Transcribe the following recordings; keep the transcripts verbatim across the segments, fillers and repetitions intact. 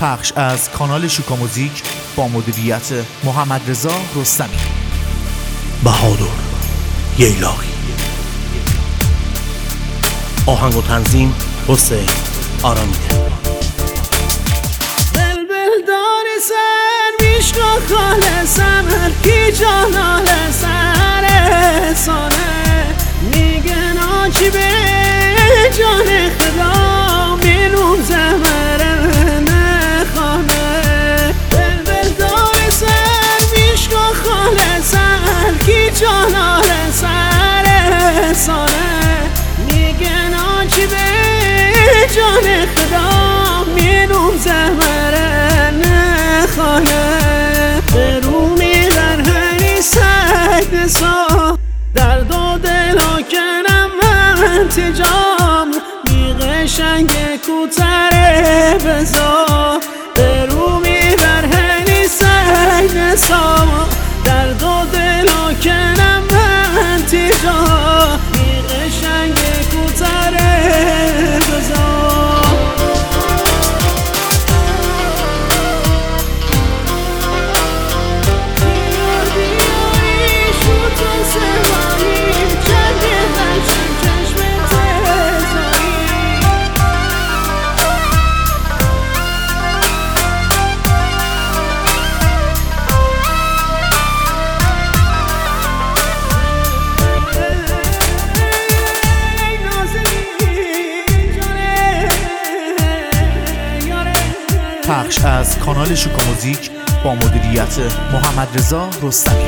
پخش از کانال شوکا موزیک با مدیریت محمد رضا رستمی. بهادر ییلاقی. آهنگ و تنظیم حسین آرامیده. بلبل دار سر میشکا خالصم هر کی جانال سر سانه میگن آجی به جان خدا مینون زمره نخانه. بلبل دار سر میشکا خالصم هر کی جانال سر سانه میگن آجی به جان خدا مینون زمره نخانه. به رو میبر هنی سگ سا درد و دل ها کنم من تجام بی قشنگ کوتره بزا. به رو میبر هنی سگ سا درد و دل ها کنم من تجام بی قشنگ کوتره بزا. پخش از کانال شوکا موزیک با مدیریت محمد رضا رستمی.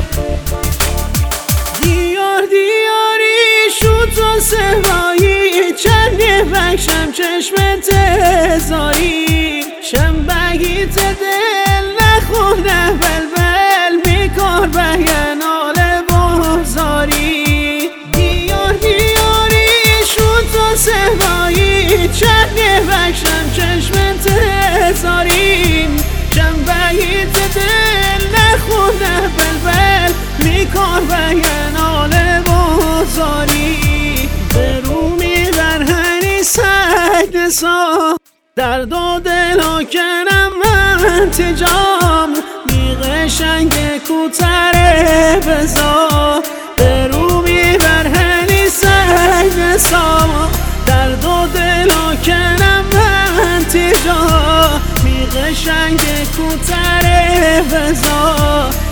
دیار دیاری شد و سوایی چندی بکشم چشمت هزاری شنبگیت دل نخونه بلبل میکار بیانال بازاری. دیار دیاری شد و سوایی چندی بکشم چشمت هزاری شنبگیت دل نخونه بلبل میکار بیانال بازاری. به رو میبر هنی سگ سا درد و دل ها کنم من تجام بی قشنگ کوتره بزا. به رو میبر هنی سگ سا درد و دل ها کنم من تجام بی قشنگ کوتره بزا.